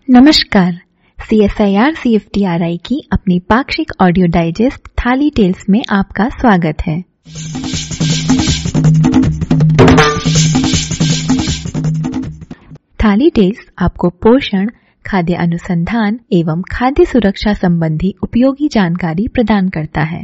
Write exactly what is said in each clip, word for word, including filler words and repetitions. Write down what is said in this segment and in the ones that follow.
नमस्कार। C S I R C F T R I की अपनी पाक्षिक ऑडियो डाइजेस्ट थाली टेल्स में आपका स्वागत है। थाली टेल्स आपको पोषण, खाद्य अनुसंधान एवं खाद्य सुरक्षा संबंधी उपयोगी जानकारी प्रदान करता है।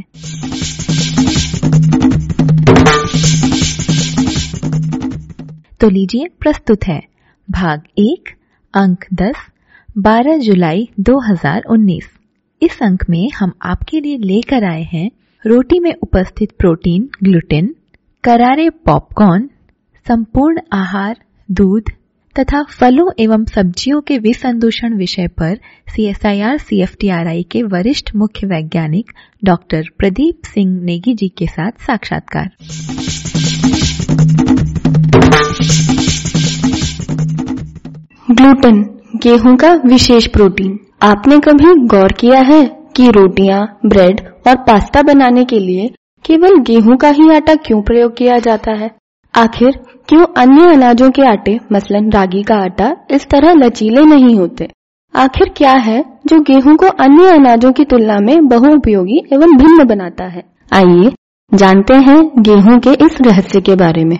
तो लीजिए, प्रस्तुत है भाग एक, अंक दस, बारह जुलाई दो हज़ार उन्नीस। इस अंक में हम आपके लिए लेकर आए हैं रोटी में उपस्थित प्रोटीन ग्लूटेन, करारे पॉपकॉर्न, संपूर्ण आहार, दूध तथा फलों एवं सब्जियों के विसंदूषण विषय पर C S I R C F T R I के वरिष्ठ मुख्य वैज्ञानिक डॉक्टर प्रदीप सिंह नेगी जी के साथ साक्षात्कार। ग्लूटेन, गेहूं का विशेष प्रोटीन। आपने कभी गौर किया है कि रोटियां, ब्रेड और पास्ता बनाने के लिए केवल गेहूं का ही आटा क्यों प्रयोग किया जाता है? आखिर क्यों अन्य अनाजों के आटे, मसलन रागी का आटा, इस तरह लचीले नहीं होते? आखिर क्या है जो गेहूं को अन्य अनाजों की तुलना में बहुउपयोगी एवं भिन्न बनाता है? आइए जानते हैं गेहूं के इस रहस्य के बारे में।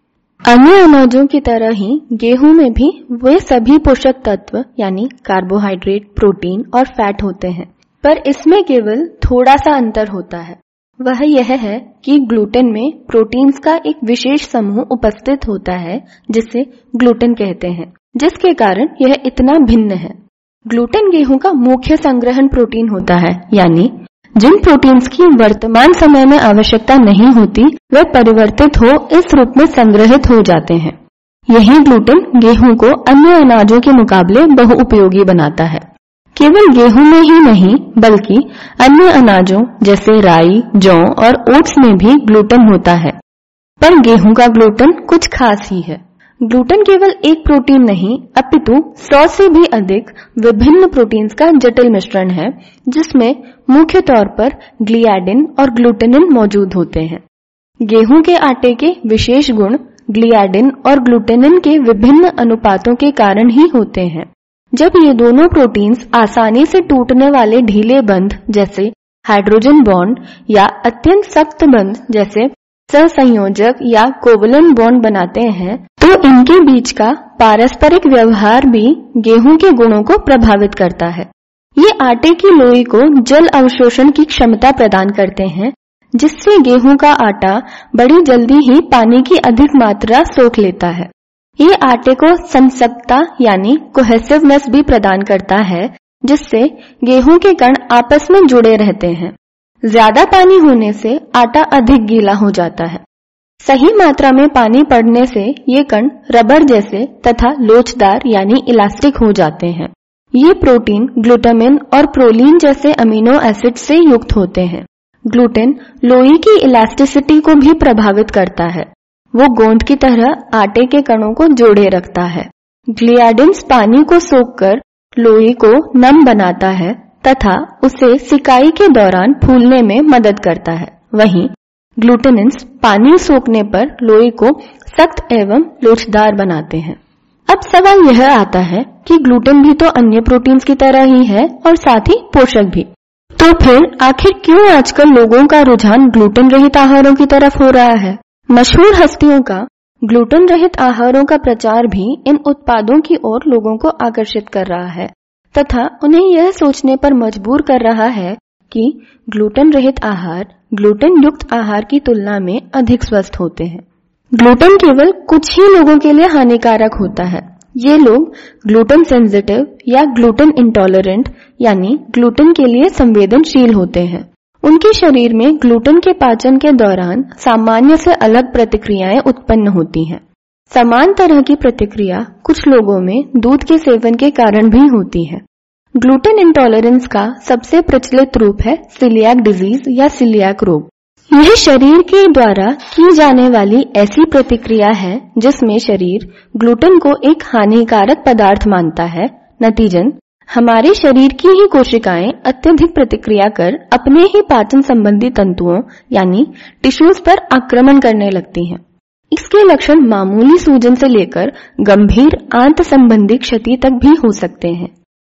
अन्य अनाजों की तरह ही गेहूं में भी वे सभी पोषक तत्व यानी कार्बोहाइड्रेट, प्रोटीन और फैट होते हैं, पर इसमें केवल थोड़ा सा अंतर होता है। वह यह है कि ग्लूटेन में प्रोटीन्स का एक विशेष समूह उपस्थित होता है जिसे ग्लूटेन कहते हैं, जिसके कारण यह इतना भिन्न है। ग्लूटेन गेहूं का मुख्य संग्रहण प्रोटीन होता है, यानी जिन प्रोटीन्स की वर्तमान समय में आवश्यकता नहीं होती वे परिवर्तित हो इस रूप में संग्रहित हो जाते हैं। यही ग्लूटेन गेहूं को अन्य अनाजों के मुकाबले बहुउपयोगी बनाता है। केवल गेहूं में ही नहीं बल्कि अन्य अनाजों जैसे राई, जौ और ओट्स में भी ग्लूटेन होता है, पर गेहूं का ग्लूटेन कुछ खास ही है। ग्लूटेन केवल एक प्रोटीन नहीं अपितु सौ से भी अधिक विभिन्न प्रोटीन्स का जटिल मिश्रण है, जिसमें मुख्य तौर पर ग्लियाडिन और ग्लूटेनिन मौजूद होते हैं। गेहूं के आटे के विशेष गुण ग्लियाडिन और ग्लूटेनिन के विभिन्न अनुपातों के कारण ही होते हैं। जब ये दोनों प्रोटीन्स आसानी से टूटने वाले ढीले बंध जैसे हाइड्रोजन बॉन्ड या अत्यंत सख्त बंध जैसे सहसंयोजक या कोवलेंट बॉन्ड बनाते हैं, तो इनके बीच का पारस्परिक व्यवहार भी गेहूं के गुणों को प्रभावित करता है। ये आटे की लोई को जल अवशोषण की क्षमता प्रदान करते हैं, जिससे गेहूं का आटा बड़ी जल्दी ही पानी की अधिक मात्रा सोख लेता है। ये आटे को संसक्ता यानी कोहेसिवनेस भी प्रदान करता है, जिससे गेहूं के कण आपस में जुड़े रहते हैं। ज्यादा पानी होने से आटा अधिक गीला हो जाता है। सही मात्रा में पानी पड़ने से ये कण रबर जैसे तथा लोचदार यानी इलास्टिक हो जाते हैं। ये प्रोटीन ग्लूटामिन और प्रोलीन जैसे अमीनो एसिड से युक्त होते हैं। ग्लूटेन लोई की इलास्टिसिटी को भी प्रभावित करता है। वो गोंद की तरह आटे के कणों को जोड़े रखता है। ग्लियाडिन्स पानी को सोखकर लोई को नम बनाता है तथा उसे सिकाई के दौरान फूलने में मदद करता है। वहीं ग्लूटेनिन्स पानी सोखने पर लोई को सख्त एवं लोचदार बनाते हैं। अब सवाल यह आता है कि ग्लूटेन भी तो अन्य प्रोटीन्स की तरह ही है और साथ ही पोषक भी। तो फिर आखिर क्यों आजकल लोगों का रुझान ग्लूटेन रहित आहारों की तरफ हो रहा है? मशहूर हस्तियों का ग्लूटेन रहित आहारों का प्रचार भी इन उत्पादों की ओर लोगों को आकर्षित कर रहा है तथा उन्हें यह सोचने पर मजबूर कर रहा है कि ग्लूटेन रहित आहार ग्लूटेन युक्त आहार की तुलना में अधिक स्वस्थ होते हैं। ग्लूटेन केवल कुछ ही लोगों के लिए हानिकारक होता है। ये लोग ग्लूटेन सेंसिटिव या ग्लूटेन इंटॉलरेंट यानी ग्लूटेन के लिए संवेदनशील होते हैं। उनके शरीर में ग्लूटेन के पाचन के दौरान सामान्य से अलग प्रतिक्रियाएं उत्पन्न होती हैं। समान तरह की प्रतिक्रिया कुछ लोगों में दूध के सेवन के कारण भी होती है। ग्लूटेन इंटॉलरेंस का सबसे प्रचलित रूप है सीलियाक डिजीज या सीलियाक रोग। यह शरीर के द्वारा की जाने वाली ऐसी प्रतिक्रिया है जिसमें शरीर ग्लूटेन को एक हानिकारक पदार्थ मानता है। नतीजन हमारे शरीर की ही कोशिकाएं अत्यधिक प्रतिक्रिया कर अपने ही पाचन संबंधी तंतुओं यानी टिश्यूज पर आक्रमण करने लगती हैं। इसके लक्षण मामूली सूजन से लेकर गंभीर आंत संबंधी क्षति तक भी हो सकते हैं।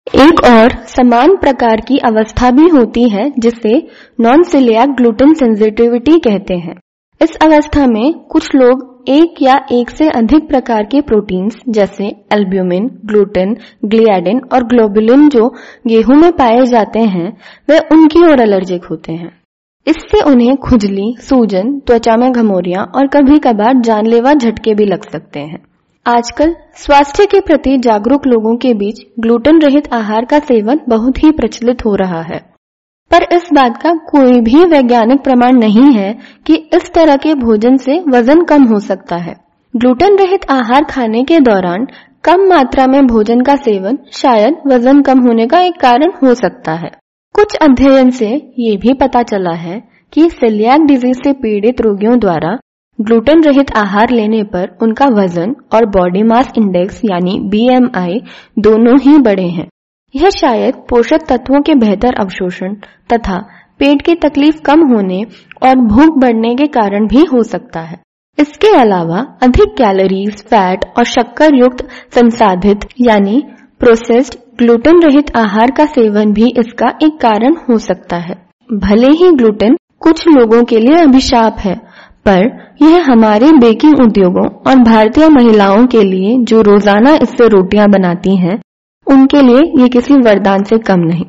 एक और समान प्रकार की अवस्था भी होती है जिसे नॉन सेलियाक ग्लूटेन सेंसिटिविटी कहते हैं। इस अवस्था में कुछ लोग एक या एक से अधिक प्रकार के प्रोटीन्स जैसे एल्ब्यूमिन, ग्लूटेन, ग्लियाडिन और ग्लोबुलिन जो गेहूं में पाए जाते हैं वे उनकी ओर एलर्जिक होते हैं। इससे उन्हें खुजली, सूजन, त्वचा में घमौरियां और कभी कभार जानलेवा झटके भी लग सकते हैं। आजकल स्वास्थ्य के प्रति जागरूक लोगों के बीच ग्लूटेन रहित आहार का सेवन बहुत ही प्रचलित हो रहा है, पर इस बात का कोई भी वैज्ञानिक प्रमाण नहीं है कि इस तरह के भोजन से वजन कम हो सकता है। ग्लूटेन रहित आहार खाने के दौरान कम मात्रा में भोजन का सेवन शायद वजन कम होने का एक कारण हो सकता है। कुछ अध्ययन से ये भी पता चला है कि सेलियाक डिजीज से पीड़ित रोगियों द्वारा ग्लूटेन रहित आहार लेने पर उनका वजन और बॉडी मास इंडेक्स यानी बी एम आई दोनों ही बढ़े हैं। यह शायद पोषक तत्वों के बेहतर अवशोषण तथा पेट की तकलीफ कम होने और भूख बढ़ने के कारण भी हो सकता है। इसके अलावा अधिक कैलोरीज, फैट और शक्कर युक्त संसाधित यानी प्रोसेस्ड ग्लूटेन रहित आहार का सेवन भी इसका एक कारण हो सकता है। भले ही ग्लूटेन कुछ लोगों के लिए अभिशाप है, पर यह हमारे बेकिंग उद्योगों और भारतीय महिलाओं के लिए जो रोजाना इससे रोटियां बनाती हैं, उनके लिए ये किसी वरदान से कम नहीं।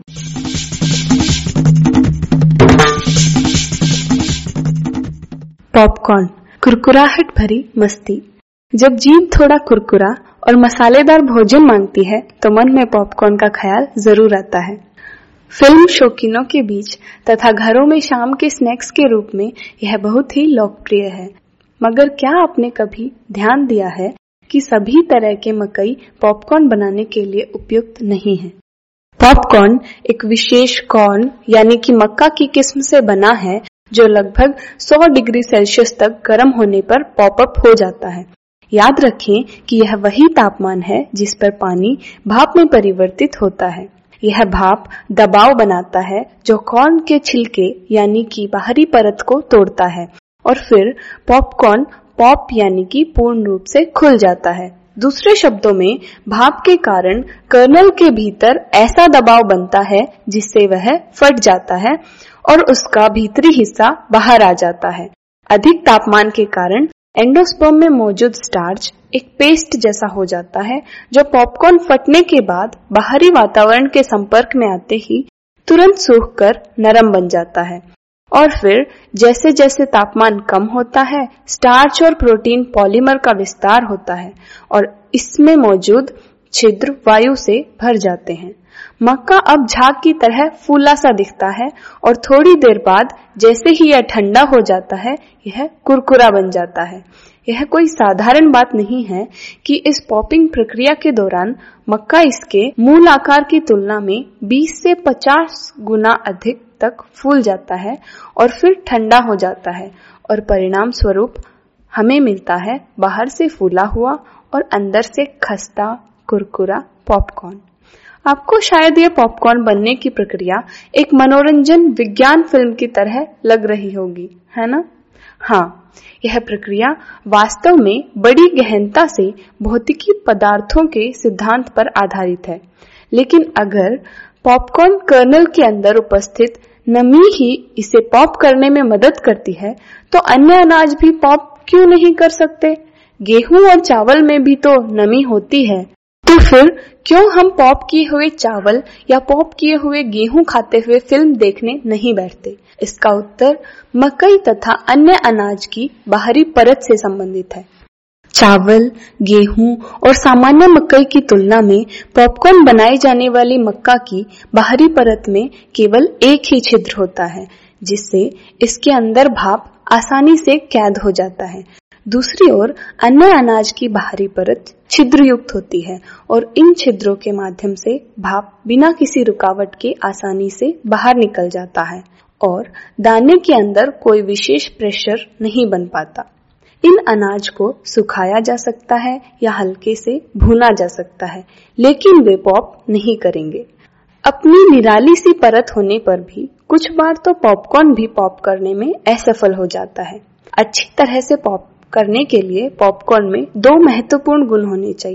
पॉपकॉर्न, कुरकुराहट भरी मस्ती। जब जीभ थोड़ा कुरकुरा और मसालेदार भोजन मांगती है तो मन में पॉपकॉर्न का ख्याल जरूर आता है। फिल्म शौकीनों के बीच तथा घरों में शाम के स्नैक्स के रूप में यह बहुत ही लोकप्रिय है। मगर क्या आपने कभी ध्यान दिया है कि सभी तरह के मकई पॉपकॉर्न बनाने के लिए उपयुक्त नहीं है। पॉपकॉर्न एक विशेष कॉर्न यानी कि मक्का की किस्म से बना है जो लगभग सौ डिग्री सेल्सियस तक गर्म होने पर पॉपअप हो जाता है। याद रखें कि यह वही तापमान है जिस पर पानी भाप में परिवर्तित होता है। यह भाप दबाव बनाता है जो कॉर्न के छिलके यानी कि बाहरी परत को तोड़ता है और फिर पॉपकॉर्न पॉप यानी कि पूर्ण रूप से खुल जाता है। दूसरे शब्दों में भाप के कारण कर्नल के भीतर ऐसा दबाव बनता है जिससे वह फट जाता है और उसका भीतरी हिस्सा बाहर आ जाता है। अधिक तापमान के कारण एंडोस्पर्म में मौजूद स्टार्च एक पेस्ट जैसा हो जाता है जो पॉपकॉर्न फटने के बाद बाहरी वातावरण के संपर्क में आते ही तुरंत सूखकर नरम बन जाता है और फिर जैसे जैसे तापमान कम होता है स्टार्च और प्रोटीन पॉलीमर का विस्तार होता है और इसमें मौजूद छिद्र वायु से भर जाते हैं। मक्का अब झाग की तरह फूला सा दिखता है और थोड़ी देर बाद जैसे ही यह ठंडा हो जाता है यह कुरकुरा बन जाता है। यह कोई साधारण बात नहीं है कि इस पॉपिंग प्रक्रिया के दौरान मक्का इसके मूल आकार की तुलना में बीस से पचास गुना अधिक तक फूल जाता है और फिर ठंडा हो जाता है और परिणाम स्वरूप हमें मिलता है बाहर से फूला हुआ और अंदर से खस्ता कुरकुरा पॉपकॉर्न। आपको शायद यह पॉपकॉर्न बनने की प्रक्रिया एक मनोरंजन विज्ञान फिल्म की तरह लग रही होगी, है ना? हाँ, यह प्रक्रिया वास्तव में बड़ी गहनता से भौतिकी पदार्थों के सिद्धांत पर आधारित है। लेकिन अगर पॉपकॉर्न कर्नल के अंदर उपस्थित नमी ही इसे पॉप करने में मदद करती है तो अन्य अनाज भी पॉप क्यों नहीं कर सकते? गेहूं और चावल में भी तो नमी होती है, तो फिर क्यों हम पॉप किए हुए चावल या पॉप किए हुए गेहूं खाते हुए फिल्म देखने नहीं बैठते? इसका उत्तर मकई तथा अन्य अनाज की बाहरी परत से संबंधित है। चावल, गेहूं और सामान्य मकई की तुलना में पॉपकॉर्न बनाई जाने वाली मक्का की बाहरी परत में केवल एक ही छिद्र होता है जिससे इसके अंदर भाप आसानी से कैद हो जाता है। दूसरी ओर अन्य अनाज की बाहरी परत छिद्र युक्त होती है और इन छिद्रों के माध्यम से भाप बिना किसी रुकावट के आसानी से बाहर निकल जाता है और दाने के अंदर कोई विशेष प्रेशर नहीं बन पाता। इन अनाज को सुखाया जा सकता है या हल्के से भुना जा सकता है, लेकिन वे पॉप नहीं करेंगे। अपनी निराली सी परत होने पर भी कुछ बार तो पॉपकॉर्न भी पॉप करने में असफल हो जाता है। अच्छी तरह से पॉप करने के लिए पॉपकॉर्न में दो महत्वपूर्ण गुण होने चाहिए।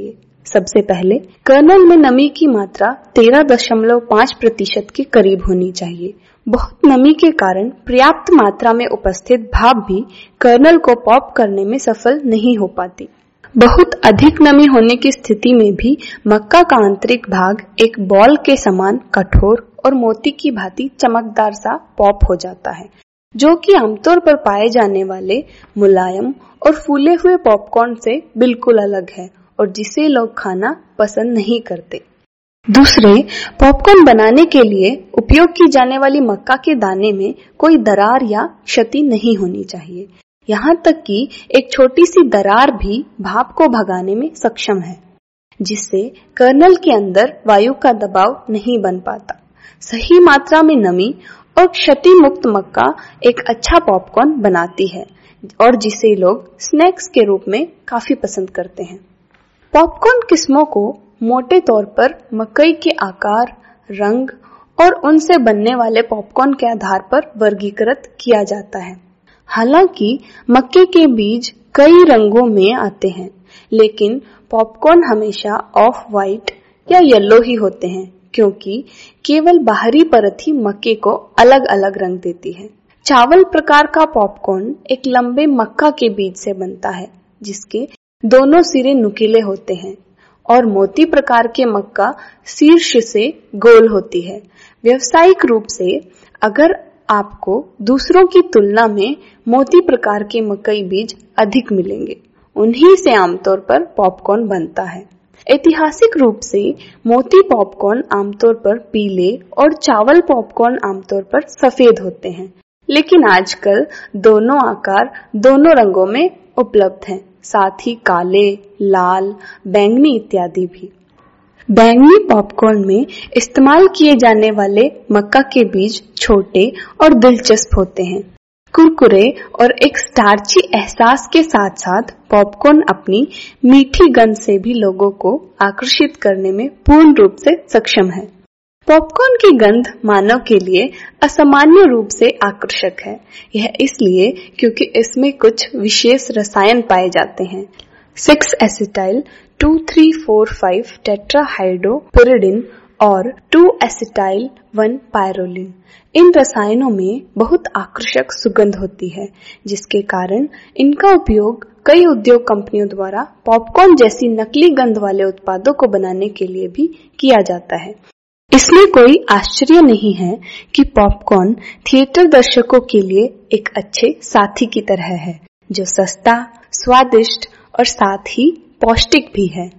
सबसे पहले कर्नल में नमी की मात्रा तेरह दशमलव पाँच प्रतिशत के करीब होनी चाहिए। बहुत नमी के कारण पर्याप्त मात्रा में उपस्थित भाप भी कर्नल को पॉप करने में सफल नहीं हो पाती। बहुत अधिक नमी होने की स्थिति में भी मक्का का आंतरिक भाग एक बॉल के समान कठोर और मोती की भांति चमकदार सा पॉप हो जाता है, जो कि आमतौर पर पाए जाने वाले मुलायम और फूले हुए पॉपकॉर्न से बिल्कुल अलग है और जिसे लोग खाना पसंद नहीं करते। दूसरे, पॉपकॉर्न बनाने के लिए उपयोग की जाने वाली मक्का के दाने में कोई दरार या क्षति नहीं होनी चाहिए। यहाँ तक कि एक छोटी सी दरार भी भाप को भगाने में सक्षम है, जिससे कर्नल के अंदर वायु का दबाव नहीं बन पाता। सही मात्रा में नमी और क्षति मुक्त मक्का एक अच्छा पॉपकॉर्न बनाती है और जिसे लोग स्नैक्स के रूप में काफी पसंद करते हैं। पॉपकॉर्न किस्मों को मोटे तौर पर मकई के आकार, रंग और उनसे बनने वाले पॉपकॉर्न के आधार पर वर्गीकृत किया जाता है। हालांकि मक्के के बीज कई रंगों में आते हैं, लेकिन पॉपकॉर्न हमेशा ऑफ वाइट या येलो ही होते हैं, क्योंकि केवल बाहरी परत ही मक्के को अलग अलग रंग देती है। चावल प्रकार का पॉपकॉर्न एक लंबे मक्का के बीज से बनता है, जिसके दोनों सिरे नुकीले होते हैं, और मोती प्रकार के मक्का शीर्ष से गोल होती है। व्यावसायिक रूप से अगर आपको दूसरों की तुलना में मोती प्रकार के मकई बीज अधिक मिलेंगे, उन्हीं से आमतौर पर पॉपकॉर्न बनता है। ऐतिहासिक रूप से मोती पॉपकॉर्न आमतौर पर पीले और चावल पॉपकॉर्न आमतौर पर सफेद होते हैं, लेकिन आजकल दोनों आकार दोनों रंगों में उपलब्ध हैं, साथ ही काले, लाल, बैंगनी इत्यादि भी। बैंगनी पॉपकॉर्न में इस्तेमाल किए जाने वाले मक्का के बीज छोटे और दिलचस्प होते हैं, कुरकुरे और एक स्टार्ची एहसास के साथ साथ पॉपकॉर्न अपनी मीठी गंध से भी लोगों को आकर्षित करने में पूर्ण रूप से सक्षम है। पॉपकॉर्न की गंध मानव के लिए असामान्य रूप से आकर्षक है। यह इसलिए क्योंकि इसमें कुछ विशेष रसायन पाए जाते हैं। Six acetyl two three four five tetrahydropyridine और टू एसिटाइल वन पायरोलिन। इन रसायनों में बहुत आकर्षक सुगंध होती है, जिसके कारण इनका उपयोग कई उद्योग कंपनियों द्वारा पॉपकॉर्न जैसी नकली गंध वाले उत्पादों को बनाने के लिए भी किया जाता है। इसलिए कोई आश्चर्य नहीं है कि पॉपकॉर्न थिएटर दर्शकों के लिए एक अच्छे साथी की तरह है, जो सस्ता, स्वादिष्ट और साथ ही पौष्टिक भी है।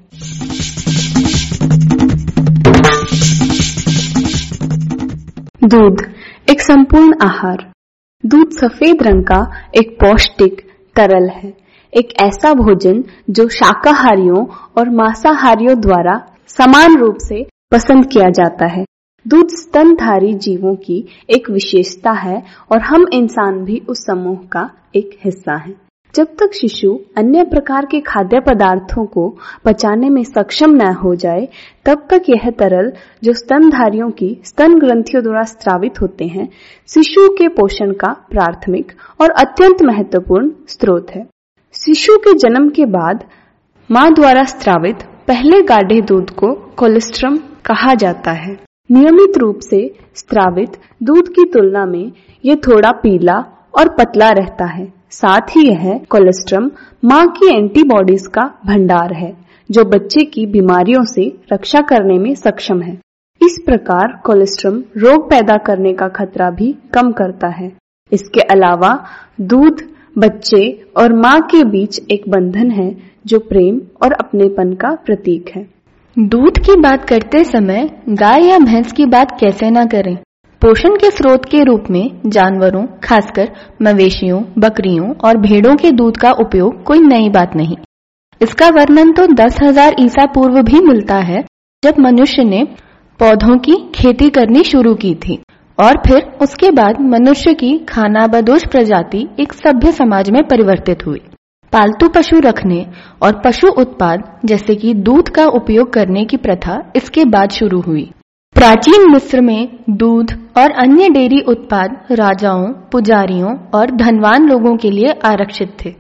दूध एक संपूर्ण आहार। दूध सफेद रंग का एक पौष्टिक तरल है, एक ऐसा भोजन जो शाकाहारियों और मांसाहारियों द्वारा समान रूप से पसंद किया जाता है। दूध स्तनधारी जीवों की एक विशेषता है और हम इंसान भी उस समूह का एक हिस्सा हैं। जब तक शिशु अन्य प्रकार के खाद्य पदार्थों को पचाने में सक्षम न हो जाए, तब तक यह तरल जो स्तनधारियों की स्तन ग्रंथियों द्वारा स्रावित होते हैं, शिशु के पोषण का प्राथमिक और अत्यंत महत्वपूर्ण स्रोत है। शिशु के जन्म के बाद मां द्वारा स्रावित पहले गाढ़े दूध को कोलेस्ट्रम कहा जाता है। नियमित रूप से स्रावित दूध की तुलना में यह थोड़ा पीला और पतला रहता है। साथ ही यह कोलेस्ट्रम मां की एंटीबॉडीज का भंडार है, जो बच्चे की बीमारियों से रक्षा करने में सक्षम है। इस प्रकार कोलेस्ट्रम रोग पैदा करने का खतरा भी कम करता है। इसके अलावा दूध बच्चे और मां के बीच एक बंधन है, जो प्रेम और अपनेपन का प्रतीक है। दूध की बात करते समय गाय या भैंस की बात कैसे ना करें। पोषण के स्रोत के रूप में जानवरों, खासकर मवेशियों, बकरियों और भेड़ों के दूध का उपयोग कोई नई बात नहीं। इसका वर्णन तो दस हजार ईसा पूर्व भी मिलता है, जब मनुष्य ने पौधों की खेती करनी शुरू की थी, और फिर उसके बाद मनुष्य की खानाबदोश प्रजाति एक सभ्य समाज में परिवर्तित हुई। पालतू पशु रखने और पशु उत्पाद जैसे कि दूध का उपयोग करने की प्रथा इसके बाद शुरू हुई। प्राचीन मिस्र में दूध और अन्य डेयरी उत्पाद राजाओं, पुजारियों और धनवान लोगों के लिए आरक्षित थे।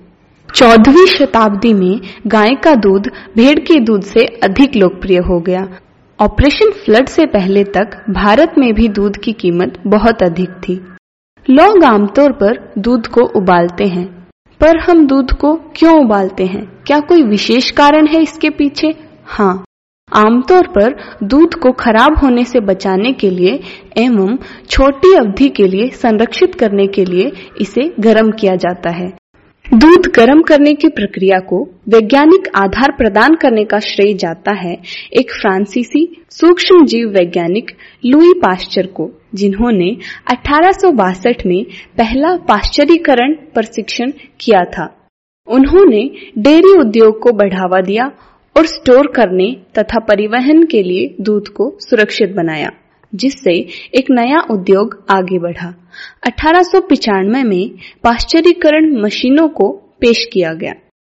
चौदहवीं शताब्दी में गाय का दूध भेड़ के दूध से अधिक लोकप्रिय हो गया। ऑपरेशन फ्लड से पहले तक भारत में भी दूध की कीमत बहुत अधिक थी। लोग आमतौर पर दूध को उबालते हैं, पर हम दूध को क्यों उबालते हैं? क्या कोई विशेष कारण है इसके पीछे? हाँ, आमतौर पर दूध को खराब होने से बचाने के लिए एवं छोटी अवधि के लिए संरक्षित करने के लिए इसे गर्म किया जाता है। दूध गर्म करने की प्रक्रिया को वैज्ञानिक आधार प्रदान करने का श्रेय जाता है एक फ्रांसीसी सूक्ष्म जीव वैज्ञानिक लुई पाश्चर को, जिन्होंने अठारह सौ बासठ में पहला पाश्चरीकरण प्रशिक्षण किया था। उन्होंने डेयरी उद्योग को बढ़ावा दिया और स्टोर करने तथा परिवहन के लिए दूध को सुरक्षित बनाया, जिससे एक नया उद्योग आगे बढ़ा। अठारह सौ पचानवे में पाश्चरीकरण मशीनों को पेश किया गया।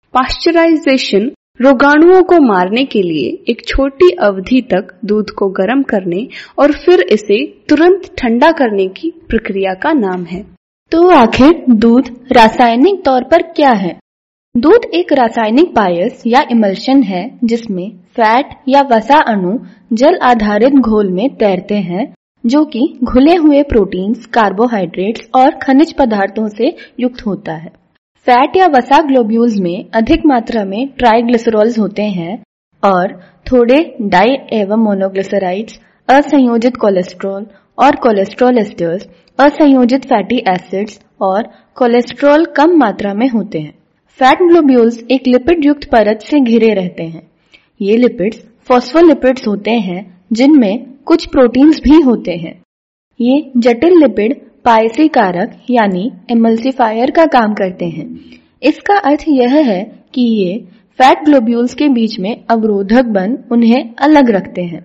पाश्चराइजेशन रोगाणुओं को मारने के लिए एक छोटी अवधि तक दूध को गर्म करने और फिर इसे तुरंत ठंडा करने की प्रक्रिया का नाम है। तो आखिर दूध रासायनिक तौर पर क्या है? दूध एक रासायनिक बायस या इमल्शन है जिसमें फैट या वसा अणु जल आधारित घोल में तैरते हैं, जो कि घुले हुए प्रोटीन्स, कार्बोहाइड्रेट्स और खनिज पदार्थों से युक्त होता है। फैट या वसा ग्लोब्यूल्स में अधिक मात्रा में ट्राइग्लिसरॉल्स होते हैं और थोड़े डाई एवं मोनोग्लिसराइड्स, असंयोजित कोलेस्ट्रॉल और कोलेस्ट्रॉल एस्टर्स, असंयोजित फैटी एसिड्स और कोलेस्ट्रॉल कम मात्रा में होते हैं। फैट ग्लोब्यूल्स एक लिपिड युक्त परत से घिरे रहते हैं। ये लिपिड्स फॉस्फोलिपिड्स होते हैं जिनमें कुछ प्रोटीन्स भी होते हैं। ये जटिल लिपिड पायसी कारक यानी एमल्सिफायर का काम करते हैं। इसका अर्थ यह है कि ये फैट ग्लोब्यूल्स के बीच में अवरोधक बन उन्हें अलग रखते हैं।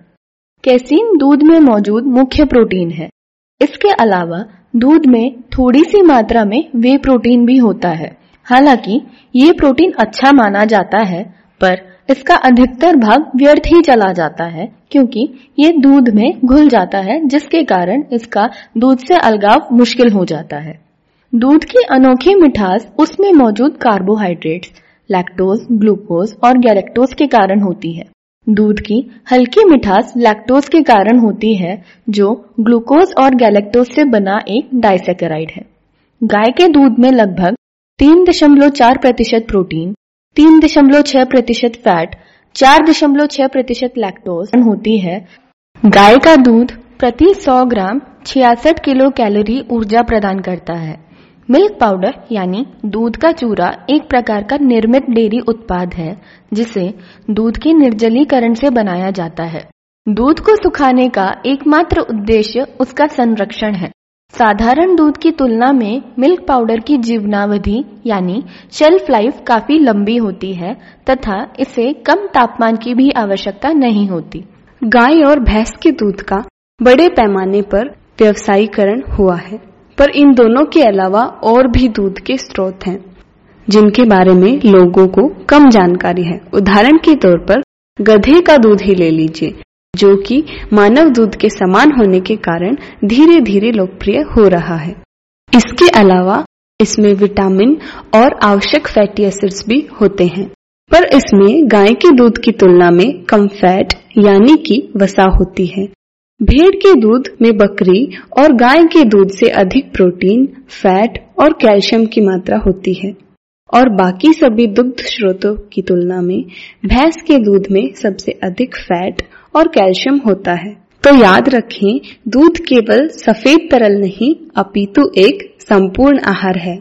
कैसीन दूध में मौजूद मुख्य प्रोटीन है। इसके अलावा दूध में थोड़ी सी मात्रा में वे प्रोटीन भी होता है। हालांकि ये प्रोटीन अच्छा माना जाता है, पर इसका अधिकतर भाग व्यर्थ ही चला जाता है क्योंकि ये दूध में घुल जाता है, जिसके कारण इसका दूध से अलगाव मुश्किल हो जाता है। दूध की अनोखी मिठास उसमें मौजूद कार्बोहाइड्रेट्स, लैक्टोज, ग्लूकोज और गैलेक्टोज के कारण होती है। दूध की हल्की मिठास लैक्टोज के कारण होती है, जो ग्लूकोज और गैलेक्टोज से बना एक डाइसैकेराइड है। गाय के दूध में लगभग तीन दशमलव चार प्रतिशत प्रोटीन, तीन दशमलव छह प्रतिशत फैट, चार दशमलव छह प्रतिशत लैक्टोज होती है। गाय का दूध प्रति सौ ग्राम छियासठ किलो कैलोरी ऊर्जा प्रदान करता है। मिल्क पाउडर यानी दूध का चूरा एक प्रकार का निर्मित डेयरी उत्पाद है जिसे दूध के निर्जलीकरण से बनाया जाता है। दूध को सुखाने का एकमात्र उद्देश्य उसका संरक्षण है। साधारण दूध की तुलना में मिल्क पाउडर की जीवनावधि यानी शेल्फ लाइफ काफी लंबी होती है तथा इसे कम तापमान की भी आवश्यकता नहीं होती। गाय और भैंस के दूध का बड़े पैमाने पर व्यवसायीकरण हुआ है, पर इन दोनों के अलावा और भी दूध के स्रोत हैं जिनके बारे में लोगों को कम जानकारी है। उदाहरण के तौर पर गधे का दूध ही ले लीजिए, जो कि मानव दूध के समान होने के कारण धीरे धीरे लोकप्रिय हो रहा है। इसके अलावा इसमें विटामिन और आवश्यक फैटी एसिड्स भी होते हैं, पर इसमें गाय के दूध की तुलना में कम फैट यानी कि वसा होती है। भेड़ के दूध में बकरी और गाय के दूध से अधिक प्रोटीन, फैट और कैल्शियम की मात्रा होती है और बाकी सभी दुग्ध स्रोतों की तुलना में भैंस के दूध में सबसे अधिक फैट और कैल्शियम होता है। तो याद रखें, दूध केवल सफेद तरल नहीं अपितु एक संपूर्ण आहार है।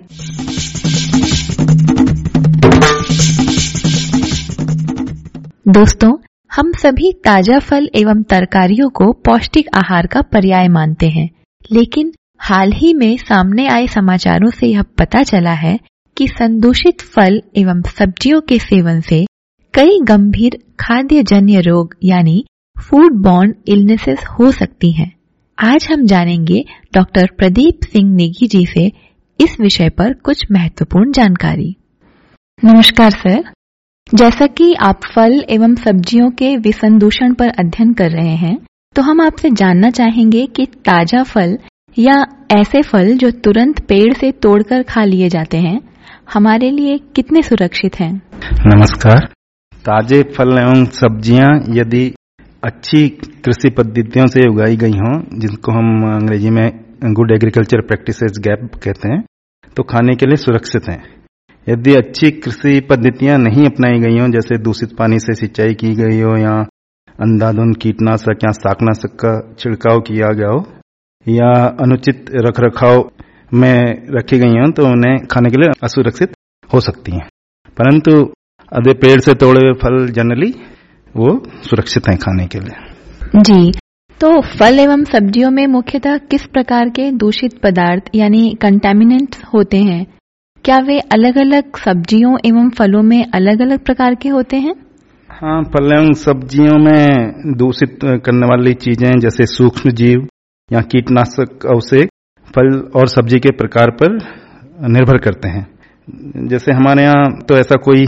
दोस्तों, हम सभी ताजा फल एवं तरकारियों को पौष्टिक आहार का पर्याय मानते हैं, लेकिन हाल ही में सामने आए समाचारों से यह पता चला है कि संदूषित फल एवं सब्जियों के सेवन से कई गंभीर खाद्य जन्य रोग यानी फूड बॉर्न इलनेसेस हो सकती हैं। आज हम जानेंगे डॉक्टर प्रदीप सिंह नेगी जी से इस विषय पर कुछ महत्वपूर्ण जानकारी। नमस्कार सर, जैसा कि आप फल एवं सब्जियों के विसंदूषण पर अध्ययन कर रहे हैं, तो हम आपसे जानना चाहेंगे कि ताजा फल या ऐसे फल जो तुरंत पेड़ से तोड़कर खा लिए जाते हैं, हमारे लिए कितने सुरक्षित हैं? नमस्कार। ताजे फल एवं सब्जियां यदि अच्छी कृषि पद्धतियों से उगाई गई हों, जिनको हम अंग्रेजी में गुड एग्रीकल्चर प्रैक्टिसेस गैप कहते हैं, तो खाने के लिए सुरक्षित हैं। यदि अच्छी कृषि पद्धतियां नहीं अपनाई गई हों, जैसे दूषित पानी से सिंचाई की गई हो या अंधाधुंध कीटनाशक या शाकनाशक का छिड़काव किया गया हो या अनुचित रखरखाव में रखी गई हों, तो उन्हें खाने के लिए असुरक्षित हो सकती हैं। परंतु आधे पेड़ से तोड़े हुए फल जनरली वो सुरक्षित हैं खाने के लिए। जी, तो फल एवं सब्जियों में मुख्यतः किस प्रकार के दूषित पदार्थ यानी कंटामिनेंट्स होते हैं? क्या वे अलग अलग सब्जियों एवं फलों में अलग अलग प्रकार के होते हैं? हाँ, फल एवं सब्जियों में दूषित करने वाली चीजें जैसे सूक्ष्म जीव या कीटनाशक अवशेष फल और सब्जी के प्रकार पर निर्भर करते हैं। जैसे हमारे यहाँ तो ऐसा कोई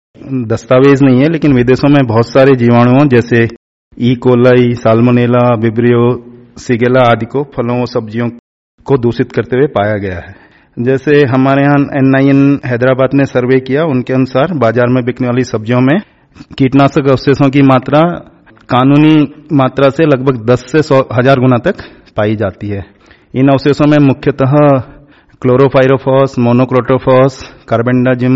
दस्तावेज नहीं है, लेकिन विदेशों में बहुत सारे जीवाणुओं जैसे E coli, salmonella, vibrio, shigella आदि को फलों और सब्जियों को दूषित करते हुए पाया गया है। जैसे हमारे यहाँ एन आई एन हैदराबाद ने सर्वे किया, उनके अनुसार बाजार में बिकने वाली सब्जियों में कीटनाशक अवशेषों की मात्रा कानूनी मात्रा से लगभग दस से सौ हजार गुना तक पाई जाती है। इन अवशेषों में मुख्यतः क्लोरोफाइरोफॉस, मोनोक्रोटोफॉस, कार्बेंडाजिम,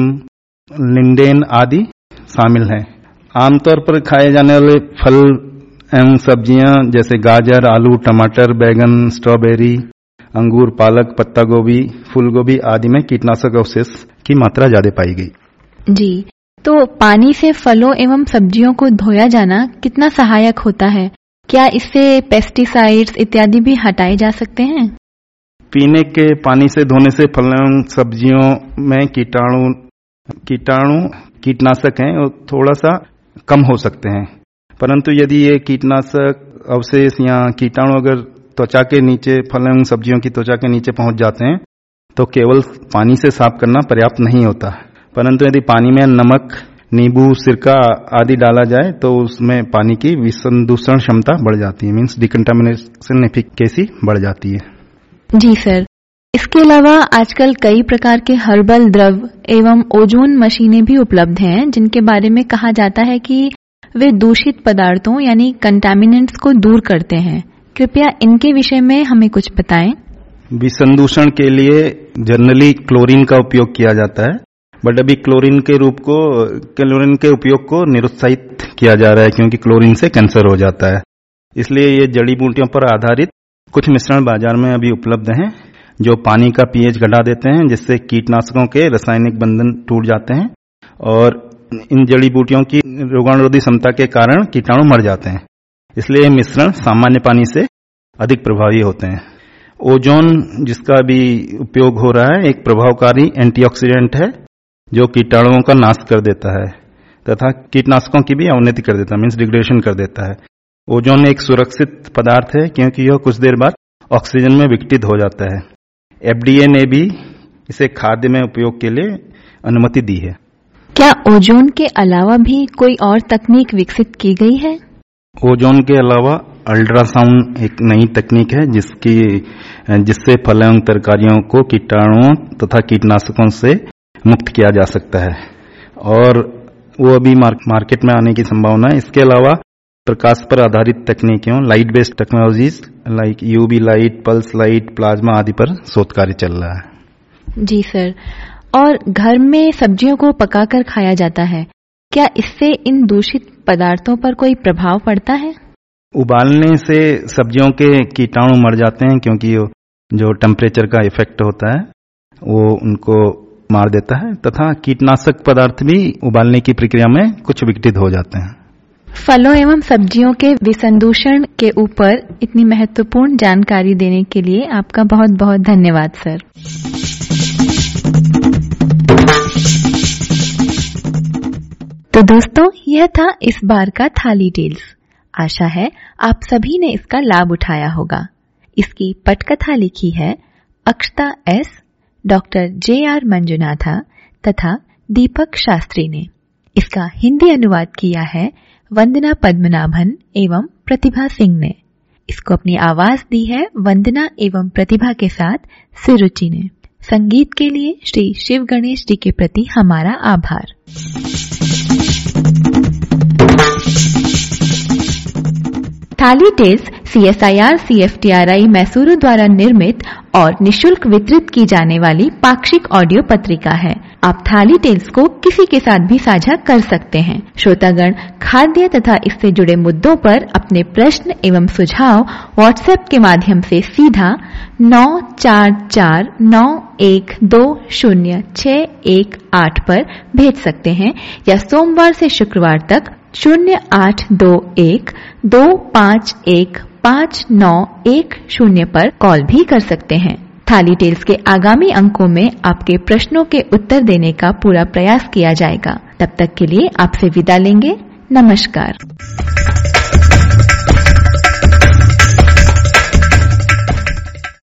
लिंडेन आदि शामिल हैं। आमतौर पर खाए जाने वाले फल एवं सब्जियां जैसे गाजर, आलू, टमाटर, बैगन, स्ट्रॉबेरी, अंगूर, पालक, पत्ता गोभी, फूल गोभी आदि में कीटनाशक अवशेष की मात्रा ज्यादा पाई गई। जी, तो पानी से फलों एवं सब्जियों को धोया जाना कितना सहायक होता है? क्या इससे पेस्टिसाइड्स इत्यादि भी हटाए जा सकते हैं? पीने के पानी से धोने से फल एवं सब्जियों में कीटाणु कीटाणु कीटनाशक हैं और थोड़ा सा कम हो सकते हैं। परंतु यदि ये कीटनाशक अवशेष या कीटाणु अगर त्वचा के नीचे, फल एवं सब्जियों की त्वचा के नीचे पहुंच जाते हैं, तो केवल पानी से साफ करना पर्याप्त नहीं होता। परंतु यदि पानी में नमक, नींबू, सिरका आदि डाला जाए तो उसमें पानी की विसंदूषण क्षमता बढ़ जाती है, मीन्स डिकंटामिनेशन एफिकेसी बढ़ जाती है। जी सर, इसके अलावा आजकल कई प्रकार के हर्बल द्रव एवं ओजोन मशीनें भी उपलब्ध हैं, जिनके बारे में कहा जाता है कि वे दूषित पदार्थों यानी कंटामिनेंट्स को दूर करते हैं। कृपया इनके विषय में हमें कुछ बताएं। विसंदूषण के लिए जनरली क्लोरीन का उपयोग किया जाता है, बट अभी क्लोरीन के रूप को क्लोरीन के उपयोग को निरुत्साहित किया जा रहा है, क्योंकि क्लोरीन से कैंसर हो जाता है। इसलिए ये जड़ी बूटियों पर आधारित कुछ मिश्रण बाजार में अभी उपलब्ध हैं, जो पानी का पीएच घटा देते हैं, जिससे कीटनाशकों के रासायनिक बंधन टूट जाते हैं और इन जड़ी बूटियों की रोगाणुरोधी क्षमता के कारण कीटाणु मर जाते हैं। इसलिए ये मिश्रण सामान्य पानी से अधिक प्रभावी होते हैं। ओजोन जिसका भी उपयोग हो रहा है, एक प्रभावकारी एंटीऑक्सीडेंट है जो कीटाणुओं का नाश कर देता है तथा कीटनाशकों की भी अवनति कर देता है, मीन्स डिग्रेडेशन कर देता है। ओजोन एक सुरक्षित पदार्थ है क्योंकि यह कुछ देर बाद ऑक्सीजन में विघटित हो जाता है। एफ डी ए ने भी इसे खाद्य में उपयोग के लिए अनुमति दी है। क्या ओजोन के अलावा भी कोई और तकनीक विकसित की गई है? ओजोन के अलावा अल्ट्रासाउंड एक नई तकनीक है जिसकी जिससे फल एवं तरकारियों को कीटाणुओं तथा कीटनाशकों से मुक्त किया जा सकता है और वो अभी मार्केट में आने की संभावना है। इसके अलावा प्रकाश पर आधारित तकनीकों, light based technologies like UV light, pulse light, plasma आदि पर शोध कार्य चल रहा है। जी सर, और घर में सब्जियों को पकाकर खाया जाता है, क्या इससे इन दूषित पदार्थों पर कोई प्रभाव पड़ता है? उबालने से सब्जियों के कीटाणु मर जाते हैं, क्योंकि जो टेम्परेचर का इफेक्ट होता है वो उनको मार देता है तथा कीटनाशक पदार्थ भी उबालने की प्रक्रिया में कुछ विघटित हो जाते हैं। फलों एवं सब्जियों के विसंदूषण के ऊपर इतनी महत्वपूर्ण जानकारी देने के लिए आपका बहुत बहुत धन्यवाद सर। तो दोस्तों, यह था इस बार का थाली टेल्स। आशा है आप सभी ने इसका लाभ उठाया होगा। इसकी पटकथा लिखी है Akshata S, doctor J R Manjunatha तथा दीपक शास्त्री ने। इसका हिंदी अनुवाद किया है वंदना पद्मनाभन एवं प्रतिभा सिंह ने। इसको अपनी आवाज दी है वंदना एवं प्रतिभा के साथ सुरुचि ने। संगीत के लिए श्री शिव गणेश जी के प्रति हमारा आभार। Thali tales C S I R C F T R I Mysuru द्वारा निर्मित और निशुल्क वितरित की जाने वाली पाक्षिक ऑडियो पत्रिका है। आप थाली टेल्स को किसी के साथ भी साझा कर सकते हैं। श्रोतागण खाद्य तथा इससे जुड़े मुद्दों पर अपने प्रश्न एवं सुझाव व्हाट्सएप के माध्यम से सीधा नौ चार चार नौ एक दो शून्य छह एक आठ पर भेज सकते हैं या सोमवार से शुक्रवार तक शून्य आठ दो एक दो पाँच एक पाँच नौ एक शून्य पर कॉल भी कर सकते हैं। थाली टेल्स के आगामी अंकों में आपके प्रश्नों के उत्तर देने का पूरा प्रयास किया जाएगा। तब तक के लिए आपसे विदा लेंगे। नमस्कार।